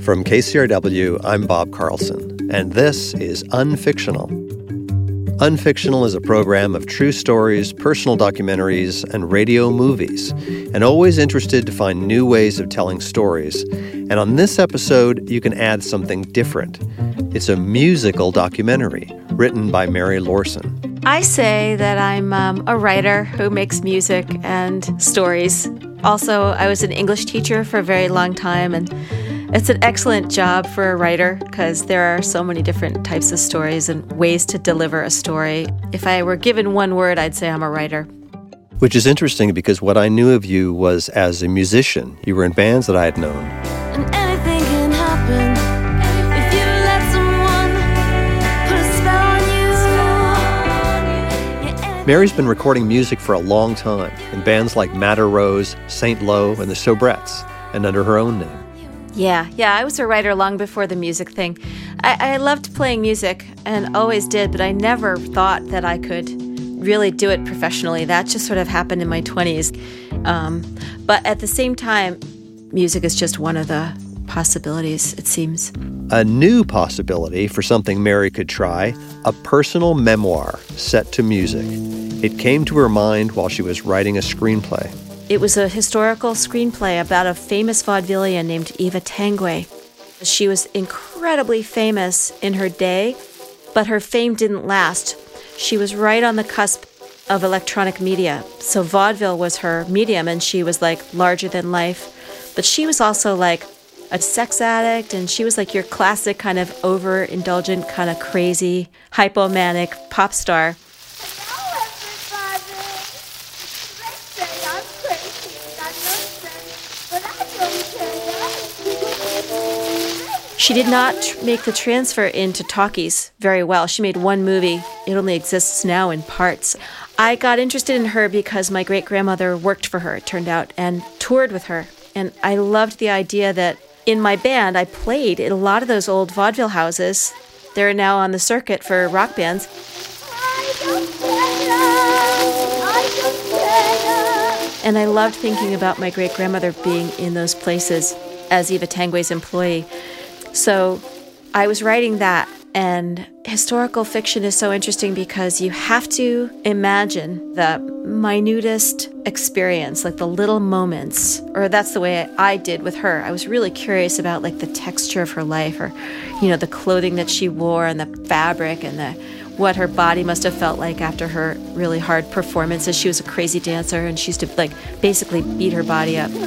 From KCRW, I'm Bob Carlson, and this is Unfictional. Unfictional is a program of true stories, personal documentaries, and radio movies, and always interested to find new ways of telling stories. And on this episode, you can add something different. It's a musical documentary written by Mary Lorson. I say that I'm a writer who makes music and stories. Also, I was an English teacher for a very long time, and it's an excellent job for a writer because there are so many different types of stories and ways to deliver a story. If I were given one word, I'd say I'm a writer. Which is interesting because what I knew of you was as a musician. You were in bands that I had known. And anything can happen if you let someone put a spell on you. Mary's been recording music for a long time in bands like Madder Rose, St. Lowe, and the Sobrettes, and under her own name. Yeah, I was a writer long before the music thing. I loved playing music and always did, but I never thought that I could really do it professionally. That just sort of happened in my 20s. But at the same time, music is just one of the possibilities, it seems. A new possibility for something Mary could try, a personal memoir set to music. It came to her mind while she was writing a screenplay. It was a historical screenplay about a famous vaudevillian named Eva Tanguay. She was incredibly famous in her day, but her fame didn't last. She was right on the cusp of electronic media. So vaudeville was her medium, and she was like larger than life. But she was also like a sex addict, and she was like your classic kind of overindulgent, kind of crazy, hypomanic pop star. She did not make the transfer into talkies very well. She made one movie. It only exists now in parts. I got interested in her because my great-grandmother worked for her, it turned out, and toured with her. And I loved the idea that in my band, I played in a lot of those old vaudeville houses. They're now on the circuit for rock bands. And I loved thinking about my great-grandmother being in those places as Eva Tanguay's employee. So I was writing that, and historical fiction is so interesting because you have to imagine the minutest experience, like the little moments, or that's the way I did with her. I was really curious about like the texture of her life, or, you know, the clothing that she wore and the fabric and what her body must have felt like after her really hard performances. She was a crazy dancer, and she used to like basically beat her body up.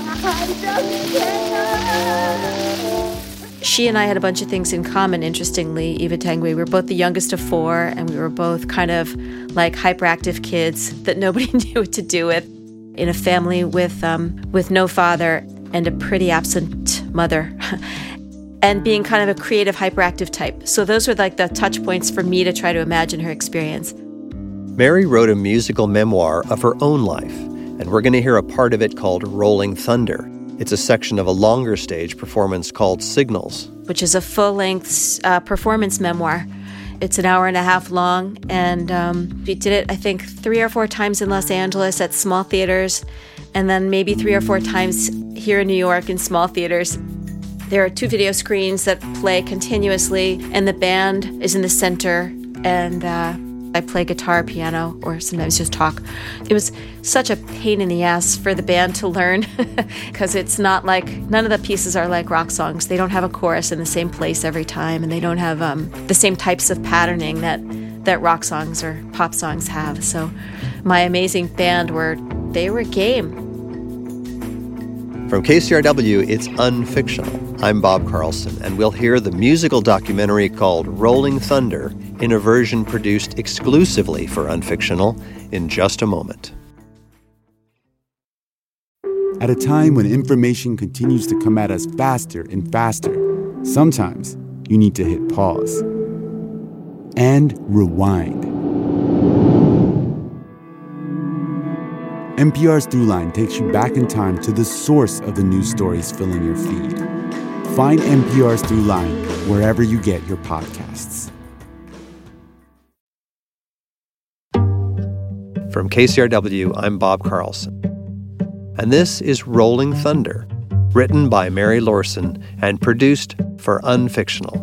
She and I had a bunch of things in common, interestingly, Eva Tanguay. We were both the youngest of four, and we were both kind of like hyperactive kids that nobody knew what to do with, in a family with no father and a pretty absent mother, and being kind of a creative, hyperactive type. So those were like the touch points for me to try to imagine her experience. Mary wrote a musical memoir of her own life, and we're going to hear a part of it called Rolling Thunder. It's a section of a longer stage performance called Signals, which is a full-length performance memoir. It's an hour and a half long, and we did it, I think, 3 or 4 times in Los Angeles at small theaters, and then maybe 3 or 4 times here in New York in small theaters. There are 2 video screens that play continuously, and the band is in the center, and I play guitar, piano, or sometimes just talk. It was such a pain in the ass for the band to learn because it's not like, none of the pieces are like rock songs. They don't have a chorus in the same place every time, and they don't have the same types of patterning that rock songs or pop songs have. So my amazing band they were game. From KCRW, it's Unfictional. I'm Bob Carlson, and we'll hear the musical documentary called Rolling Thunder in a version produced exclusively for Unfictional in just a moment. At a time when information continues to come at us faster and faster, sometimes you need to hit pause and rewind. NPR's Throughline takes you back in time to the source of the news stories filling your feed. Find NPR's Throughline wherever you get your podcasts. From KCRW, I'm Bob Carlson. And this is Rolling Thunder, written by Mary Lorson and produced for Unfictional.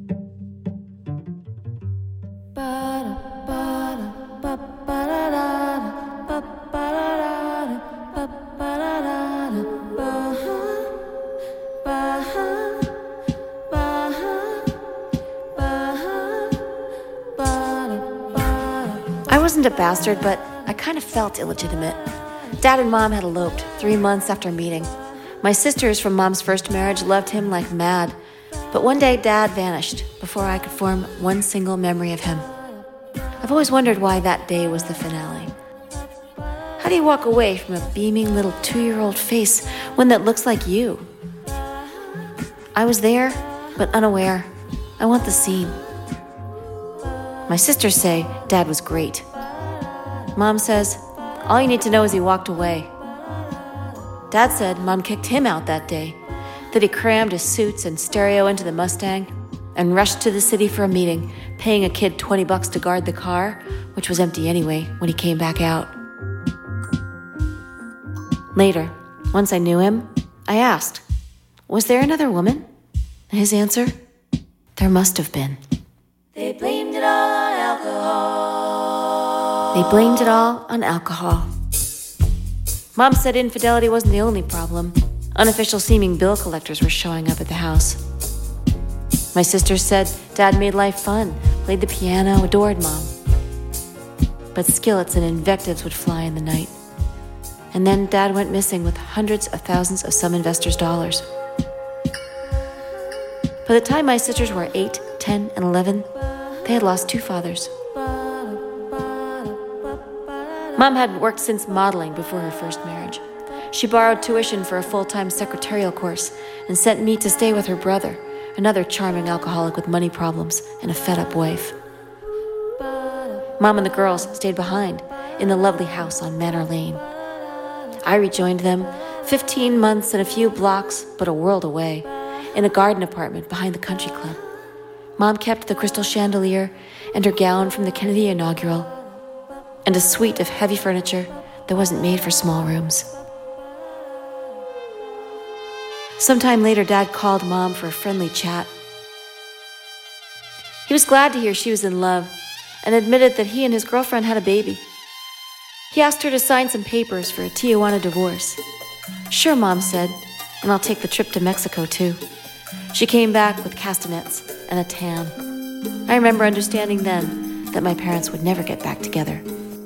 I wasn't a bastard, but I kind of felt illegitimate. Dad and Mom had eloped 3 months after meeting. My sisters from Mom's first marriage loved him like mad, but one day Dad vanished before I could form one single memory of him. I've always wondered why that day was the finale. How do you walk away from a beaming little 2-year-old face, one that looks like you? I was there, but unaware. I want the scene. My sisters say Dad was great. Mom says, all you need to know is he walked away. Dad said Mom kicked him out that day, that he crammed his suits and stereo into the Mustang and rushed to the city for a meeting, paying a kid $20 to guard the car, which was empty anyway when he came back out. Later, once I knew him, I asked, was there another woman? And his answer, there must have been. They blamed it all on alcohol. They blamed it all on alcohol. Mom said infidelity wasn't the only problem. Unofficial seeming bill collectors were showing up at the house. My sisters said Dad made life fun, played the piano, adored Mom. But skillets and invectives would fly in the night. And then Dad went missing with hundreds of thousands of some investors' dollars. By the time my sisters were 8, 10, and 11, they had lost 2 fathers. Mom had worked since modeling before her first marriage. She borrowed tuition for a full-time secretarial course and sent me to stay with her brother, another charming alcoholic with money problems and a fed-up wife. Mom and the girls stayed behind in the lovely house on Manor Lane. I rejoined them 15 months and a few blocks, but a world away, in a garden apartment behind the country club. Mom kept the crystal chandelier and her gown from the Kennedy inaugural, and a suite of heavy furniture that wasn't made for small rooms. Sometime later, Dad called Mom for a friendly chat. He was glad to hear she was in love and admitted that he and his girlfriend had a baby. He asked her to sign some papers for a Tijuana divorce. Sure, Mom said, and I'll take the trip to Mexico too. She came back with castanets and a tan. I remember understanding then that my parents would never get back together.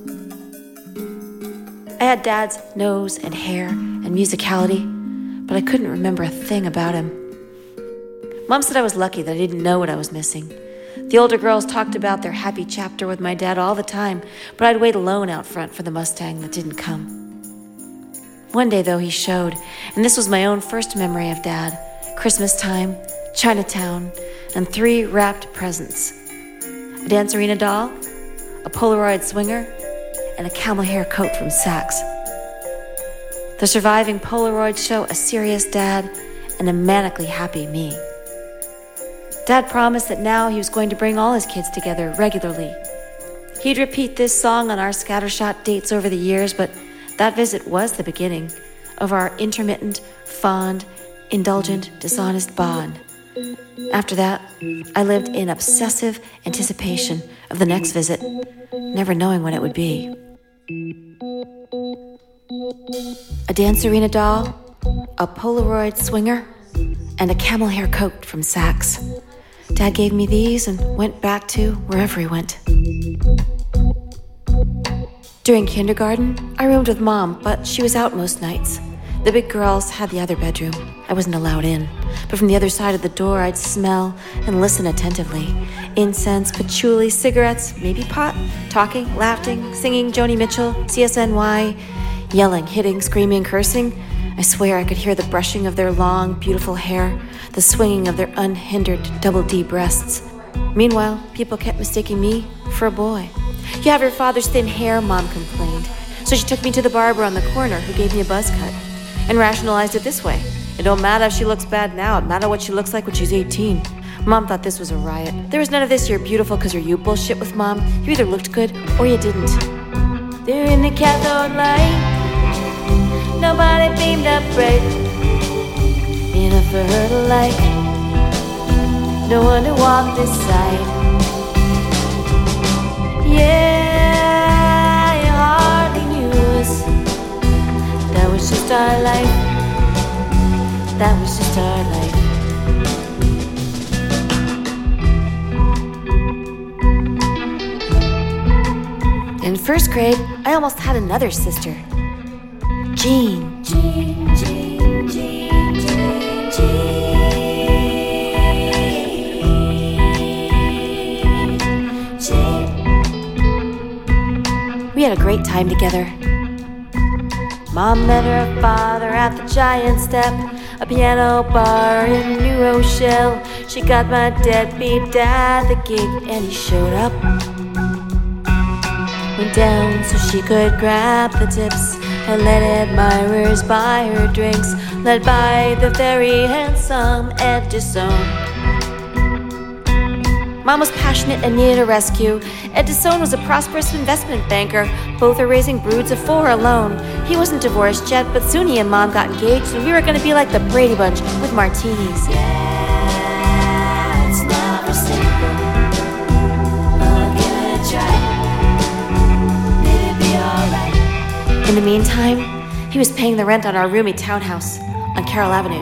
I had Dad's nose and hair and musicality, but I couldn't remember a thing about him. Mom said I was lucky that I didn't know what I was missing. The older girls talked about their happy chapter with my dad all the time, but I'd wait alone out front for the Mustang that didn't come. One day, though, he showed, and this was my own first memory of Dad. Christmas time, Chinatown, and 3 wrapped presents. A Dancerina doll, a Polaroid swinger, and a camel hair coat from Saks. The surviving Polaroids show a serious Dad and a manically happy me. Dad promised that now he was going to bring all his kids together regularly. He'd repeat this song on our scattershot dates over the years, but that visit was the beginning of our intermittent, fond, indulgent, dishonest bond. After that, I lived in obsessive anticipation of the next visit, never knowing when it would be. A Dancerina doll, a Polaroid swinger, and a camel hair coat from Saks. Dad gave me these and went back to wherever he went. During kindergarten, I roomed with Mom, but she was out most nights. The big girls had the other bedroom. I wasn't allowed in, but from the other side of the door, I'd smell and listen attentively. Incense, patchouli, cigarettes, maybe pot, talking, laughing, singing Joni Mitchell, CSNY, yelling, hitting, screaming, cursing. I swear I could hear the brushing of their long, beautiful hair, the swinging of their unhindered double D breasts. Meanwhile, people kept mistaking me for a boy. You have your father's thin hair, Mom complained. So she took me to the barber on the corner who gave me a buzz cut and rationalized it this way. It don't matter if she looks bad now, it matters what she looks like when she's 18. Mom thought this was a riot. There was none of this "you're beautiful because you're you" bullshit with Mom. You either looked good or you didn't. They're in the cathode light. Nobody beamed up bright. in a fertile light. No one to walk this side. Yeah, you hardly knew us. That was just our life. That was just our life. In first grade, I almost had another sister, Jean. Jean, Jean, Jean, Jean, Jean, Jean. We had a great time together. Mom met her father at the Giant Step, a piano bar in New Rochelle. She got my deadbeat dad the gig, and he showed up. Went down so she could grab the tips and let admirers buy her drinks, led by the very handsome Ed DeSone. Mom was passionate and needed a rescue. Ed DeSone was a prosperous investment banker. Both are raising broods of 4 alone. He wasn't divorced yet, but soon he and Mom got engaged, and we were going to be like the Brady Bunch with martinis. Yeah, it's never simple, but give it a try. In the meantime, he was paying the rent on our roomy townhouse on Carroll Avenue.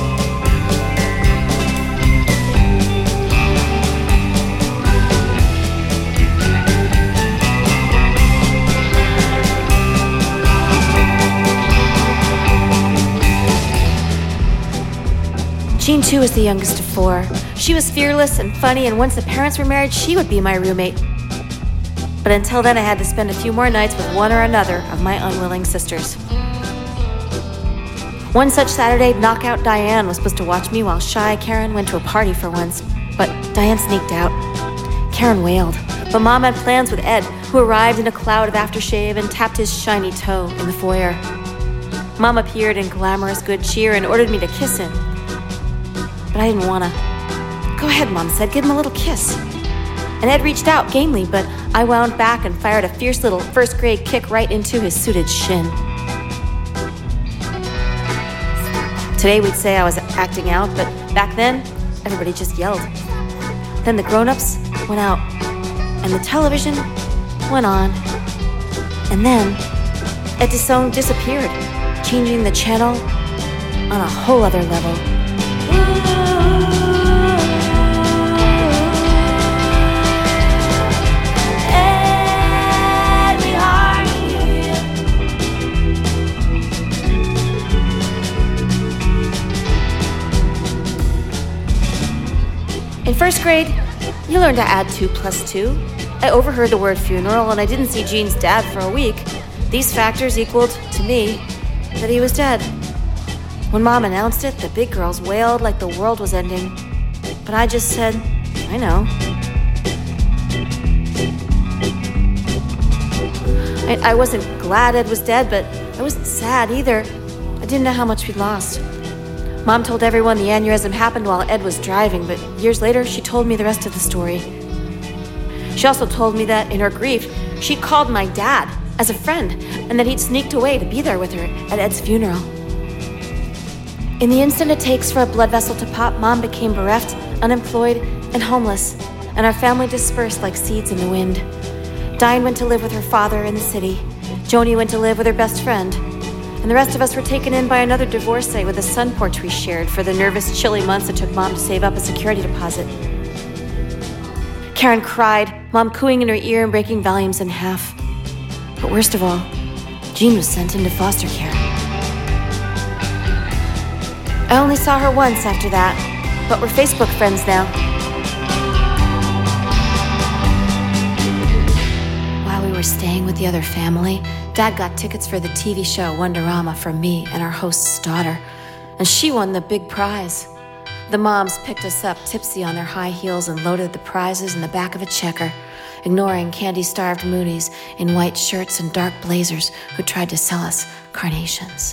Jean, too, was the youngest of 4. She was fearless and funny, and once the parents were married, she would be my roommate. But until then, I had to spend a few more nights with one or another of my unwilling sisters. One such Saturday, Knockout Diane was supposed to watch me while shy Karen went to a party for once. But Diane sneaked out. Karen wailed. But Mom had plans with Ed, who arrived in a cloud of aftershave and tapped his shiny toe in the foyer. Mom appeared in glamorous good cheer and ordered me to kiss him. But I didn't want to. Go ahead, Mom said. Give him a little kiss. And Ed reached out gamely, but I wound back and fired a fierce little first-grade kick right into his suited shin. Today we'd say I was acting out, but back then, everybody just yelled. Then the grown-ups went out, and the television went on. And then Ed DeSone disappeared, changing the channel on a whole other level. In first grade, you learn to add 2 plus 2. I overheard the word funeral, and I didn't see Jean's dad for a week. These factors equaled, to me, that he was dead. When Mom announced it, the big girls wailed like the world was ending. But I just said, I know. I wasn't glad Ed was dead, but I wasn't sad either. I didn't know how much we'd lost. Mom told everyone the aneurysm happened while Ed was driving, but years later, she told me the rest of the story. She also told me that, in her grief, she'd called my dad as a friend, and that he'd sneaked away to be there with her at Ed's funeral. In the instant it takes for a blood vessel to pop, Mom became bereft, unemployed, and homeless, and our family dispersed like seeds in the wind. Diane went to live with her father in the city. Joni went to live with her best friend. And the rest of us were taken in by another divorcee with a sun porch we shared for the nervous, chilly months it took Mom to save up a security deposit. Karen cried, Mom cooing in her ear and breaking volumes in half. But worst of all, Jean was sent into foster care. I only saw her once after that, but we're Facebook friends now. While we were staying with the other family, Dad got tickets for the TV show Wonderama for me and our host's daughter, and she won the big prize. The moms picked us up tipsy on their high heels and loaded the prizes in the back of a checker, ignoring candy-starved Moonies in white shirts and dark blazers who tried to sell us carnations.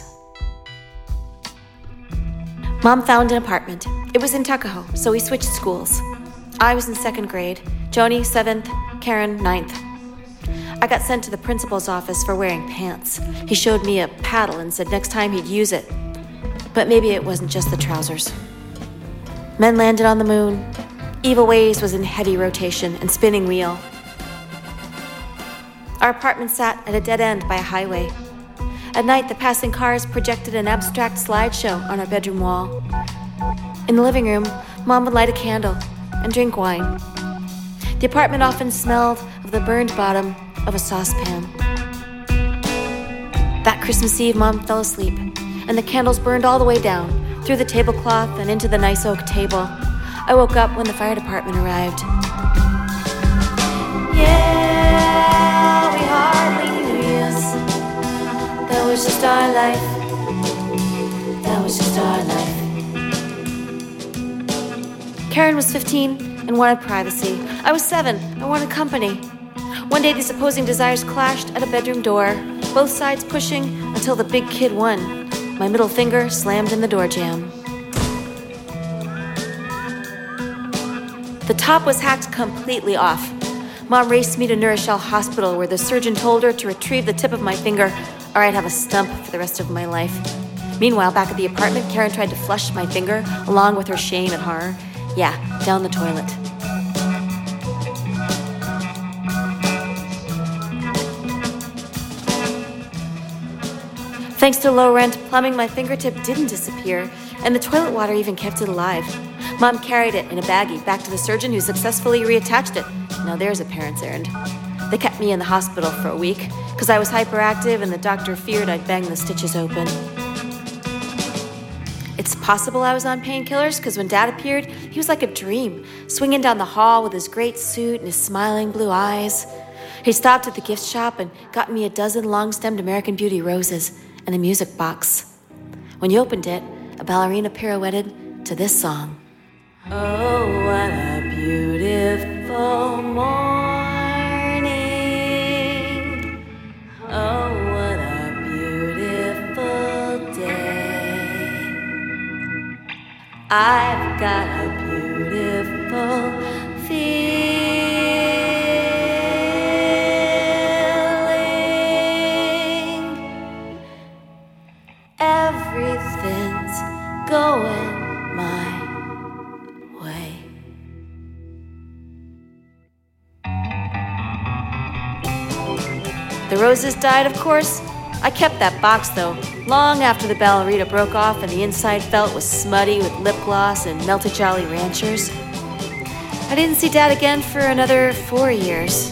Mom found an apartment. It was in Tuckahoe, so we switched schools. I was in 2nd grade, Joni 7th, Karen 9th. I got sent to the principal's office for wearing pants. He showed me a paddle and said next time he'd use it. But maybe it wasn't just the trousers. Men landed on the moon. Evil Ways was in heavy rotation and spinning wheel. Our apartment sat at a dead end by a highway. At night, the passing cars projected an abstract slideshow on our bedroom wall. In the living room, Mom would light a candle and drink wine. The apartment often smelled of the burned bottom of a saucepan. That Christmas Eve, Mom fell asleep, and the candles burned all the way down, through the tablecloth and into the nice oak table. I woke up when the fire department arrived. Yeah, we hardly knew yes. That was just our life. That was just our life. Karen was 15 and wanted privacy. I was 7. I wanted company. One day, these opposing desires clashed at a bedroom door, both sides pushing until the big kid won. My middle finger slammed in the door jamb. The top was hacked completely off. Mom raced me to New Rochelle Hospital, where the surgeon told her to retrieve the tip of my finger, or I'd have a stump for the rest of my life. Meanwhile, back at the apartment, Karen tried to flush my finger, along with her shame and horror. Yeah, down the toilet. Thanks to low rent plumbing, my fingertip didn't disappear, and the toilet water even kept it alive. Mom carried it in a baggie back to the surgeon, who successfully reattached it. Now there's a parent's errand. They kept me in the hospital for a week because I was hyperactive and the doctor feared I'd bang the stitches open. It's possible I was on painkillers because when Dad appeared, he was like a dream, swinging down the hall with his great suit and his smiling blue eyes. He stopped at the gift shop and got me a dozen long-stemmed American Beauty roses and a music box. When he opened it, a ballerina pirouetted to this song. Oh, what a beautiful morning. Oh, what a beautiful day. I've got a beautiful feeling. Everything's going my way. The roses died, of course. I kept that box, though, long after the ballerina broke off and the inside felt was smutty with lip gloss and melted Jolly Ranchers. I didn't see Dad again for another 4 years.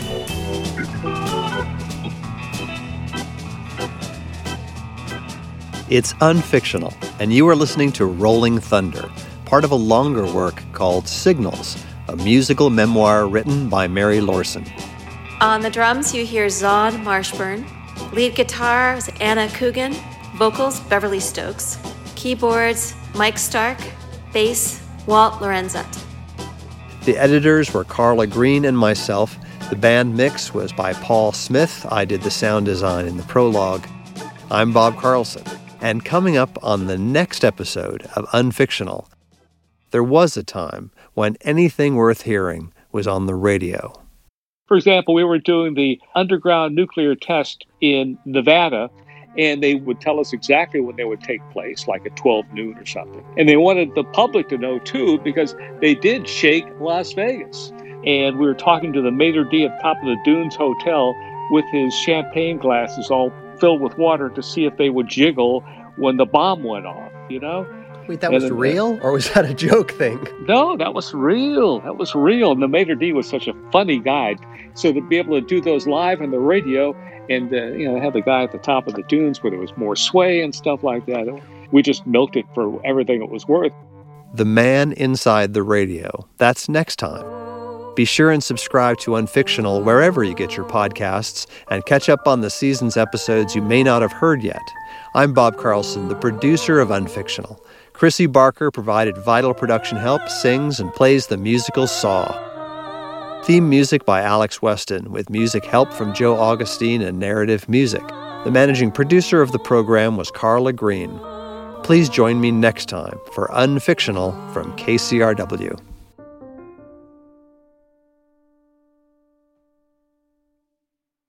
It's Unfictional, and you are listening to Rolling Thunder, part of a longer work called Signals, a musical memoir written by Mary Lorson. On the drums, you hear Zon Marshburn. Lead guitar is Anna Coogan. Vocals, Beverly Stokes. Keyboards, Mike Stark. Bass, Walt Lorenzat. The editors were Carla Green and myself. The band mix was by Paul Smith. I did the sound design in the prologue. I'm Bob Carlson. And coming up on the next episode of Unfictional, there was a time when anything worth hearing was on the radio. For example, we were doing the underground nuclear test in Nevada, and they would tell us exactly when they would take place, like at 12 noon or something. And they wanted the public to know, too, because they did shake Las Vegas. And we were talking to the maitre d' at the top of the Dunes Hotel with his champagne glasses all filled with water to see if they would jiggle when the bomb went off, you know? Wait, that was real? Or was that a joke thing? No, that was real. That was real. And the maitre d' was such a funny guy. So to be able to do those live on the radio and, have the guy at the top of the dunes where there was more sway and stuff like that, we just milked it for everything it was worth. The Man Inside the Radio. That's next time. Be sure and subscribe to Unfictional wherever you get your podcasts and catch up on the season's episodes you may not have heard yet. I'm Bob Carlson, the producer of Unfictional. Chrissy Barker provided vital production help, sings, and plays the musical Saw. Theme music by Alex Weston, with music help from Joe Augustine and Narrative Music. The managing producer of the program was Carla Green. Please join me next time for Unfictional from KCRW.